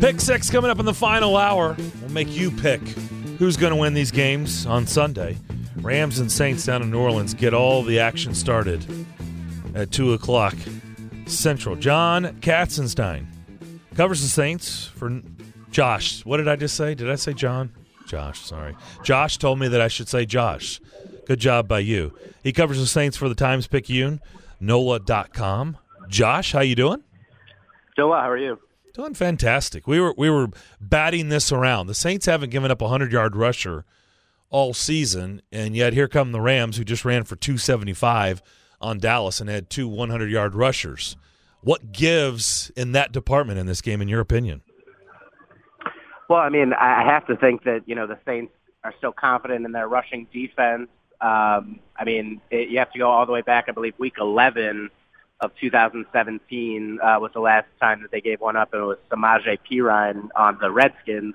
Pick six coming up in the final hour. We'll make you pick who's going to win these games on Sunday. Rams and Saints down in New Orleans get all the action started at 2 o'clock Central. John Katzenstein covers the Saints for Josh. What did I just say? Did I say John? Josh, sorry. Josh told me that I should say Josh. Good job by you. He covers the Saints for the Times-Picayune, NOLA.com. Josh, how you doing? Doing well. How are you? Doing fantastic. We were batting this around. The Saints haven't given up a 100-yard rusher all season, and yet here come the Rams, who just ran for 275 on Dallas and had two 100-yard rushers. What gives in that department in this game, in your opinion? Well, I mean, I have to think that, the Saints are still confident in their rushing defense. You have to go all the way back, I believe, week 11 of 2017 was the last time that they gave one up, and it was Samaje Perine on the Redskins.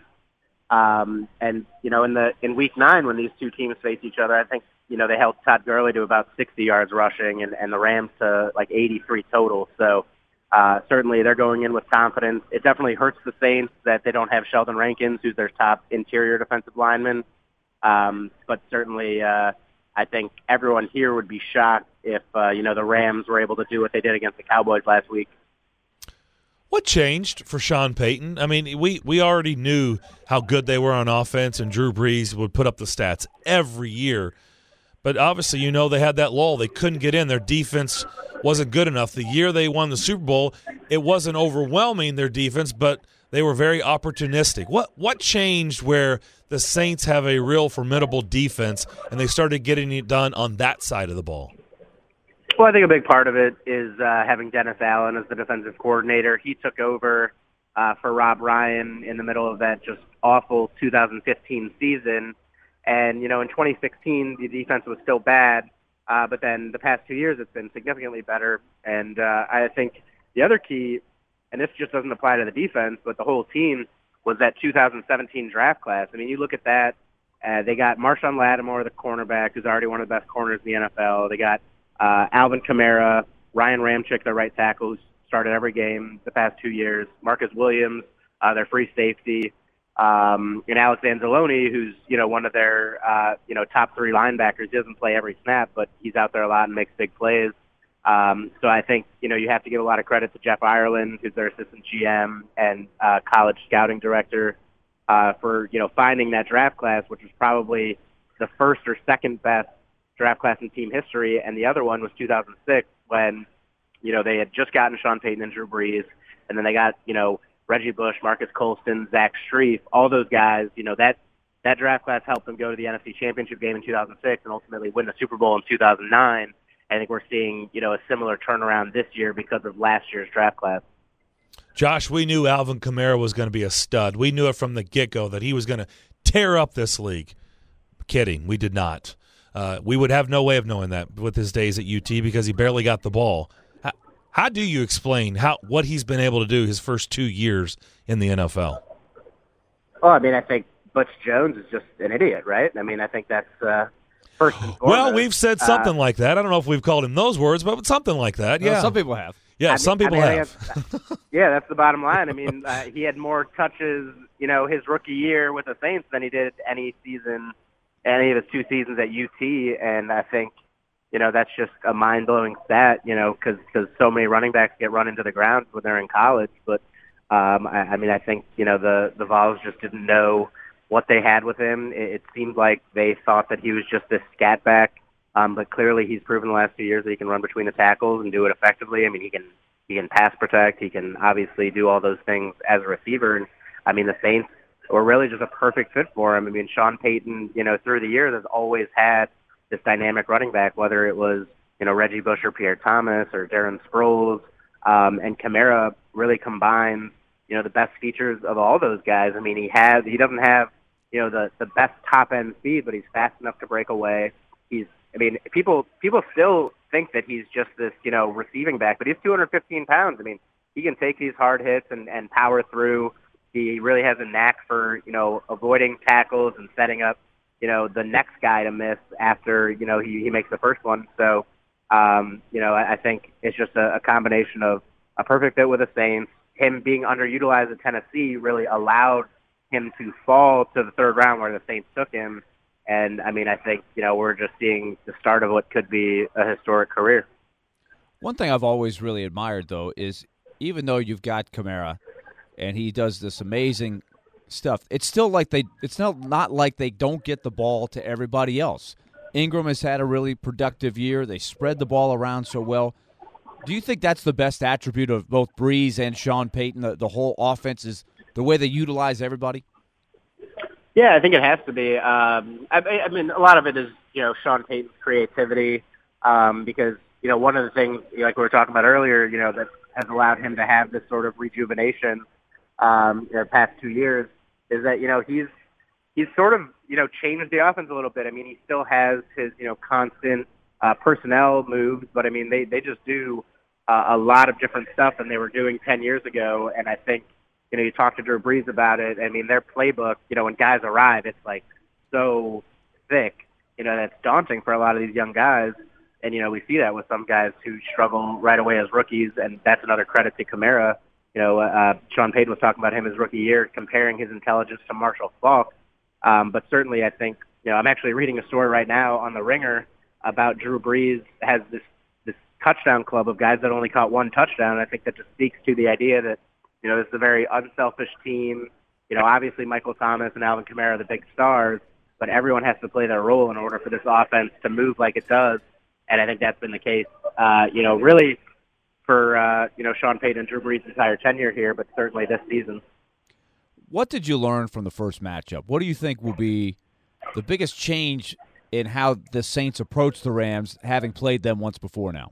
In week 9, when these two teams faced each other, I think, they held Todd Gurley to about 60 yards rushing and the Rams to like 83 total. So certainly they're going in with confidence. It definitely hurts the Saints that they don't have Sheldon Rankins, who's their top interior defensive lineman. But certainly I think everyone here would be shocked if, the Rams were able to do what they did against the Cowboys last week. What changed for Sean Payton? I mean, we already knew how good they were on offense, and Drew Brees would put up the stats every year. But obviously, they had that lull. They couldn't get in. Their defense wasn't good enough. The year they won the Super Bowl, it wasn't overwhelming, their defense, but they were very opportunistic. What changed where the Saints have a real formidable defense and they started getting it done on that side of the ball? Well, I think a big part of it is having Dennis Allen as the defensive coordinator. He took over for Rob Ryan in the middle of that just awful 2015 season. And, in 2016, the defense was still bad, but then the past 2 years it's been significantly better. And I think the other key, and this just doesn't apply to the defense, but the whole team, was that 2017 draft class. I mean, you look at that, they got Marshawn Lattimore, the cornerback, who's already one of the best corners in the NFL. They got Alvin Kamara, Ryan Ramczyk, their right tackle, who's started every game the past 2 years, Marcus Williams, their free safety, and Alex Anzalone, who's, one of their, top 3 linebackers. He doesn't play every snap, but he's out there a lot and makes big plays. So I think, you have to give a lot of credit to Jeff Ireland, who's their assistant GM and college scouting director, for, finding that draft class, which was probably the first or second best draft class in team history. And the other one was 2006 when, they had just gotten Sean Payton and Drew Brees. And then they got, Reggie Bush, Marcus Colston, Zach Strief, all those guys, that draft class helped them go to the NFC Championship game in 2006 and ultimately win the Super Bowl in 2009. I think we're seeing, a similar turnaround this year because of last year's draft class. Josh, we knew Alvin Kamara was going to be a stud. We knew it from the get-go that he was going to tear up this league. Kidding, we did not. We would have no way of knowing that with his days at UT because he barely got the ball. How do you explain what he's been able to do his first 2 years in the NFL? Well, I mean, I think Butch Jones is just an idiot, right? I mean, I think that's first and foremost. Well, we've said something like that. I don't know if we've called him those words, but something like that. Yeah, some people have. Yeah, some people have. Yeah, that's the bottom line. I mean, he had more touches, his rookie year with the Saints than he did any of his 2 seasons at UT, and I think, that's just a mind-blowing stat, because so many running backs get run into the ground when they're in college. But, I think, the Vols just didn't know what they had with him. It seemed like they thought that he was just this scat back, but clearly he's proven the last 2 years that he can run between the tackles and do it effectively. I mean, he can pass protect. He can obviously do all those things as a receiver. And, I mean, the Saints were really just a perfect fit for him. I mean, Sean Payton, through the years has always had this dynamic running back, whether it was, Reggie Bush or Pierre Thomas or Darren Sproles, and Kamara really combines, the best features of all those guys. I mean, he doesn't have, the best top end speed, but he's fast enough to break away. People still think that he's just this, receiving back, but he's 215 pounds. I mean, he can take these hard hits and power through. He really has a knack for, avoiding tackles and setting up, the next guy to miss after, he makes the first one. So, I think it's just a combination of a perfect fit with the Saints, him being underutilized at Tennessee really allowed him to fall to the third round where the Saints took him. And, I mean, I think, we're just seeing the start of what could be a historic career. One thing I've always really admired, though, is even though you've got Kamara and he does this amazing stuff, it's still like it's not like they don't get the ball to everybody else. Ingram has had a really productive year. They spread the ball around so well. Do you think that's the best attribute of both Breeze and Sean Payton, the whole offense, is the way they utilize everybody? Yeah, I think it has to be. I mean, a lot of it is, Sean Payton's creativity because, one of the things, like we were talking about earlier, that has allowed him to have this sort of rejuvenation the past 2 years is that, he's sort of, changed the offense a little bit. I mean, he still has his, constant personnel moves, but, I mean, they just do a lot of different stuff than they were doing 10 years ago. And I think, you talk to Drew Brees about it. I mean, their playbook, when guys arrive, it's like so thick, that's daunting for a lot of these young guys. And, we see that with some guys who struggle right away as rookies, and that's another credit to Kamara. Sean Payton was talking about him his rookie year, comparing his intelligence to Marshall Faulk. But certainly I think, I'm actually reading a story right now on The Ringer about Drew Brees has this touchdown club of guys that only caught one touchdown. I think that just speaks to the idea that, this is a very unselfish team. Obviously Michael Thomas and Alvin Kamara are the big stars, but everyone has to play their role in order for this offense to move like it does. And I think that's been the case, really for, Sean Payton and Drew Brees' entire tenure here, but certainly this season. What did you learn from the first matchup? What do you think will be the biggest change in how the Saints approach the Rams, having played them once before now?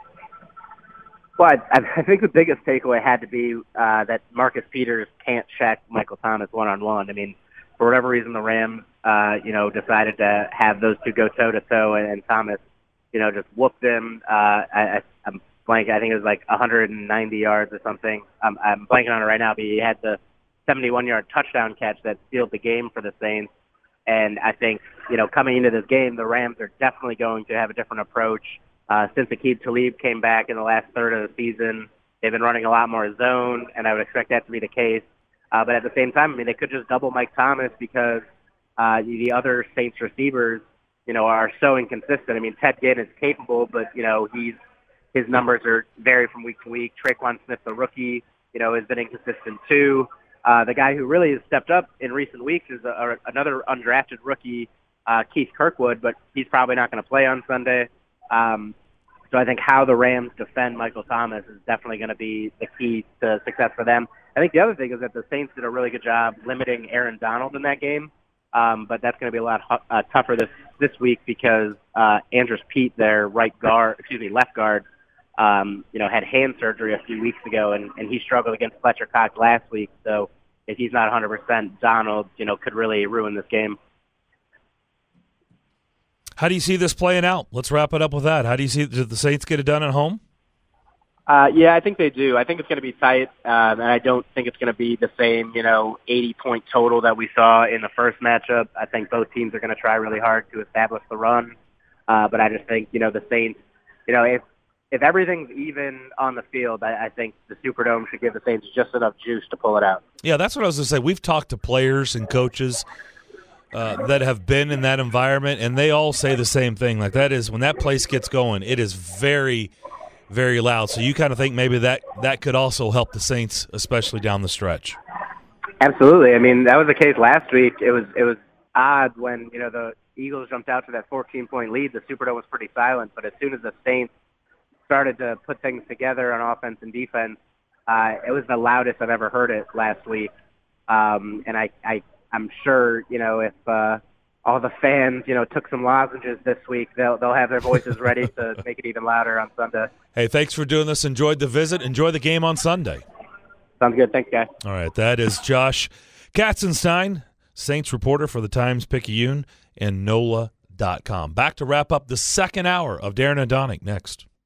Well, I think the biggest takeaway had to be that Marcus Peters can't check Michael Thomas one-on-one. I mean, for whatever reason, the Rams, decided to have those two go toe-to-toe, and Thomas, just whooped him. I'm blanking. I think it was like 190 yards or something. I'm blanking on it right now, but he had the 71-yard touchdown catch that sealed the game for the Saints. And I think, coming into this game, the Rams are definitely going to have a different approach. Since Aqib Talib came back in the last third of the season, they've been running a lot more zone, and I would expect that to be the case. But at the same time, I mean, they could just double Mike Thomas because the other Saints receivers, are so inconsistent. I mean, Ted Ginn is capable, but, his numbers vary from week to week. Traquan Smith, the rookie, has been inconsistent too. The guy who really has stepped up in recent weeks is another undrafted rookie, Keith Kirkwood, but he's probably not going to play on Sunday. So I think how the Rams defend Michael Thomas is definitely going to be the key to success for them. I think the other thing is that the Saints did a really good job limiting Aaron Donald in that game, but that's going to be a lot tougher this week because Andrus Peat, their left guard, had hand surgery a few weeks ago, and he struggled against Fletcher Cox last week. So if he's not 100%, Donald, could really ruin this game. How do you see this playing out? Let's wrap it up with that. How do you see did the Saints get it done at home? Yeah, I think they do. I think it's going to be tight, and I don't think it's going to be the same, 80-point total that we saw in the first matchup. I think both teams are going to try really hard to establish the run, but I just think, the Saints, if everything's even on the field, I think the Superdome should give the Saints just enough juice to pull it out. Yeah, that's what I was going to say. We've talked to players and coaches that have been in that environment, and they all say the same thing. Like, that is, when that place gets going, it is very, very loud. So you kind of think maybe that could also help the Saints, especially down the stretch. Absolutely. I mean, that was the case last week. It was odd when, the Eagles jumped out to that 14-point lead. The Superdome was pretty silent, but as soon as the Saints started to put things together on offense and defense, it was the loudest I've ever heard it last week. And I'm sure, if all the fans, took some lozenges this week, they'll have their voices ready to make it even louder on Sunday. Hey, thanks for doing this. Enjoyed the visit. Enjoy the game on Sunday. Sounds good. Thanks, guys. All right, that is Josh Katzenstein, Saints reporter for the Times-Picayune and NOLA.com. Back to wrap up the second hour of Darren and Donick next.